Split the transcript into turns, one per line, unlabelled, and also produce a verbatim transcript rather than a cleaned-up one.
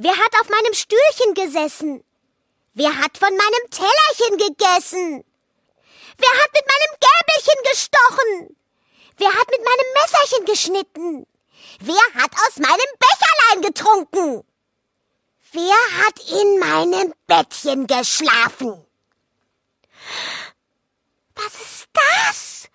Wer hat auf meinem Stühlchen gesessen? Wer hat von meinem Tellerchen gegessen? Wer hat mit meinem Gäbelchen gestochen? Wer hat mit meinem Messerchen geschnitten? Wer hat aus meinem Becherlein getrunken? Wer hat in meinem Bettchen geschlafen? Was ist das?